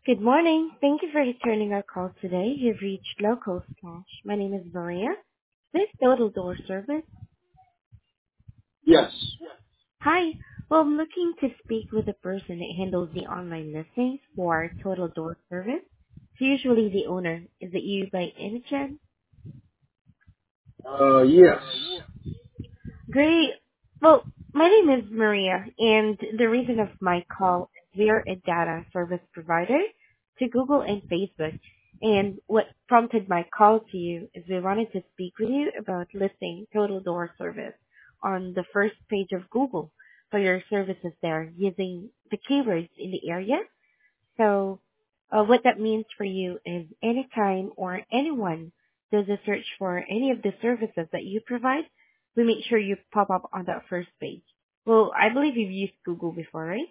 Good morning. Thank you for returning our call today. You've reached Local Slash. My name is Maria. This Total Door Service. Yes. Hi. Well, I'm looking to speak with the person that handles the online listings for Total Door Service. It's usually the owner. Is it you by any chance? Yes. Great. Well, my name is Maria, and the reason of my call is we are a data service provider to Google and Facebook. And what prompted my call to you is we wanted to speak with you about listing Total Door Service on the first page of Google for your services there using the keywords in the area. So, what that means for you is anytime or anyone does a search for any of the services that you provide, we make sure you pop up on that first page. Well, I believe you've used Google before, right?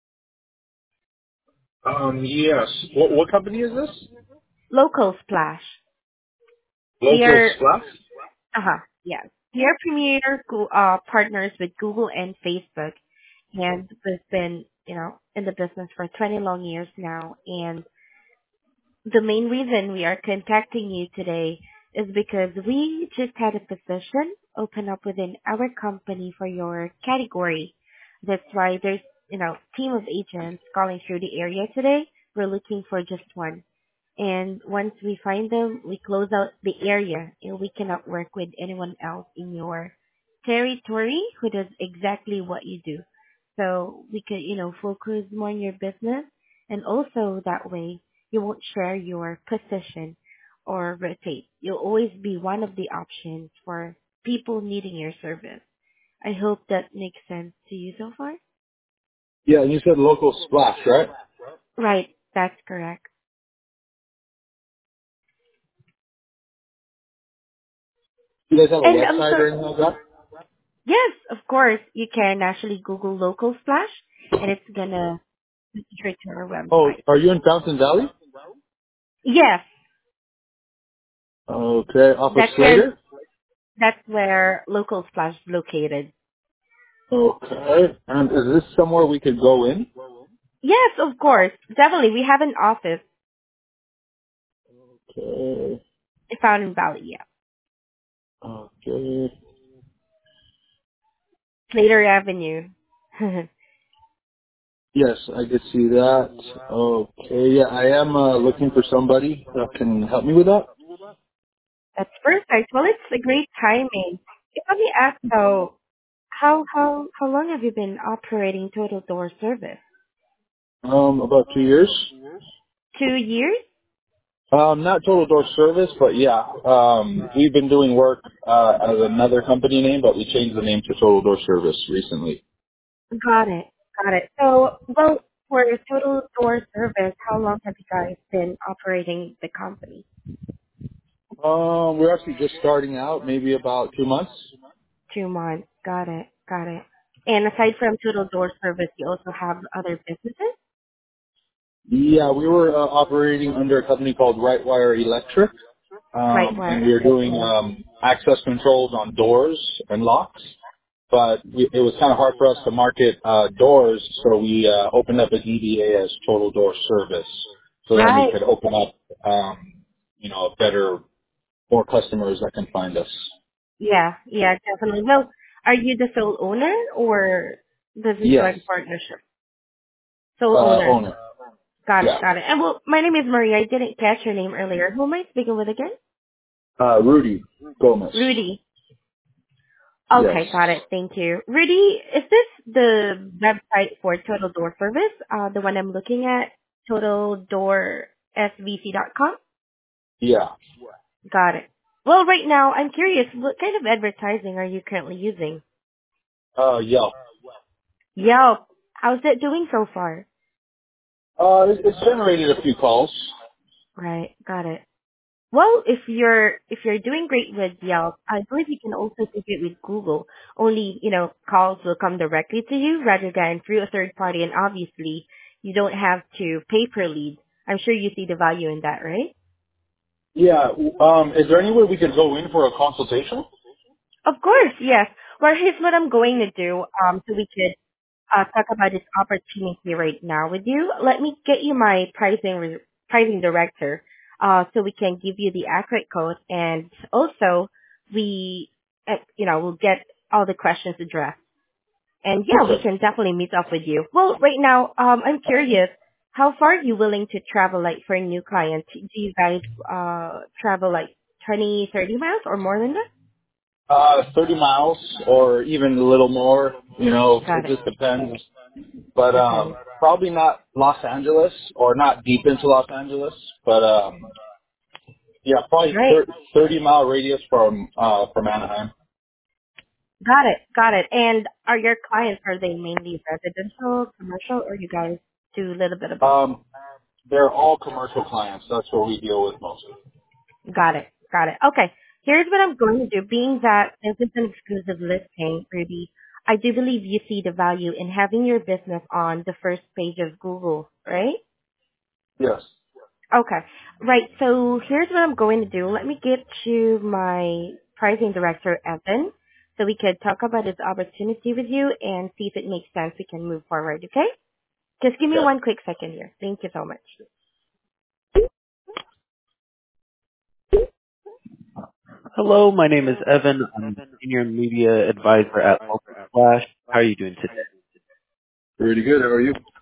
Yes. What company is this? Local Splash. We Local are, Splash? yes. We are premier partners with Google and Facebook, and we've been, in the business for 20 long years now, and the main reason we are contacting you today is because we just had a position open up within our company for your category. That's why there's, team of agents calling through the area today. We're looking for just one. And once we find them, we close out the area and we cannot work with anyone else in your territory who does exactly what you do. So we could, focus more on your business and also that way you won't share your position or rotate. You'll always be one of the options for people needing your service. I hope that makes sense to you so far. Yeah, and you said Local Splash, right? Right, that's correct. You guys have a And I'm website so or anything like that? yes, of course, you can actually Google Local Splash, and it's gonna take you straight to our Oh, website. are you in Fountain Valley? Yes, Okay, off of that's where Slater? Local Splash is located. Okay. And is this somewhere we could go in? Yes, of course, definitely. We have an office Okay. in Fountain Valley. Yeah, Okay. Slater Avenue. Yes, I could see that. Okay, yeah, I am looking for somebody that can help me with that. That's perfect. Well, it's a great timing. If let me ask though, how long have you been operating Total Door Service? About 2 years. 2 years? Not Total Door Service, but yeah, we've been doing work as another company name, but we changed the name to Total Door Service recently. Got it. Got it. So, well, for your Total Door Service, how long have you guys been operating the company? We're actually just starting out, maybe about 2 months. 2 months. Got it. Got it. And aside from Total Door Service, you also have other businesses? Yeah, we were operating under a company called Rightwire Electric, Right and where? we were doing access controls on doors and locks. But it was kind of hard for us to market doors, so we opened up a DBA as Total Door Service, so then we Right. could open up, a better, more customers that can find us. Yeah, yeah, definitely. Well, are you the sole owner or does it Yes, join partnership? Sole owner. owner. Got it, Yeah, got it. And well, my name is Maria. I didn't catch your name earlier. Who am I speaking with again? Rudy Gomez. Rudy. Yes. Okay, got it. Thank you. Rudy, is this the website for Total Door Service? The one I'm looking at, totaldoorsvc.com? Yeah. Got it. Well, right now, I'm curious, what kind of advertising are you currently using? Yelp. Yelp. How's it doing so far? It's generated a few calls. Right, got it. Well, if you're doing great with Yelp, I believe you can also do it with Google. Only, calls will come directly to you rather than through a third party, and obviously you don't have to pay per lead. I'm sure you see the value in that, right? Yeah. Is there any way we could go in for a consultation? Of course, yes. Well, here's what I'm going to do. So we could talk about this opportunity right now with you. Let me get you my pricing director, so we can give you the accurate code, and also we, we'll get all the questions addressed. And yeah, we Okay. can definitely meet up with you. Well, right now, I'm curious, how far are you willing to travel, like for a new client? Do you guys travel like 20, 30 miles or more than that? 30 miles or even a little more. It Got it. just depends. But Depends. probably not Los Angeles or not deep into Los Angeles. But yeah, probably Right. 30-mile radius from Anaheim. Got it. Got it. And are your clients, are they mainly residential, commercial, or you guys do a little bit of both? Um, they're all commercial clients. That's what we deal with mostly. Got it. Got it. Okay. Here's what I'm going to do. Being that this is an exclusive listing, Ruby, I do believe you see the value in having your business on the first page of Google, right? Yes. Okay. Right. So here's what I'm going to do. Let me get you my pricing director, Evan, so we could talk about this opportunity with you and see if it makes sense. We can move forward. Okay? Just give me Okay. one quick second here. Thank you so much. Hello, my name is Evan. I'm Senior Media Advisor at Local Flash. How are you doing today? Pretty good. How are you?